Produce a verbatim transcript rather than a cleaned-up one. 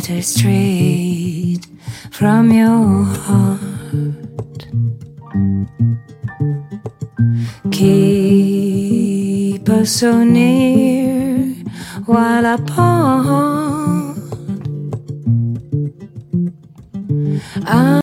water straight from your heart. Keep us so near while apart. I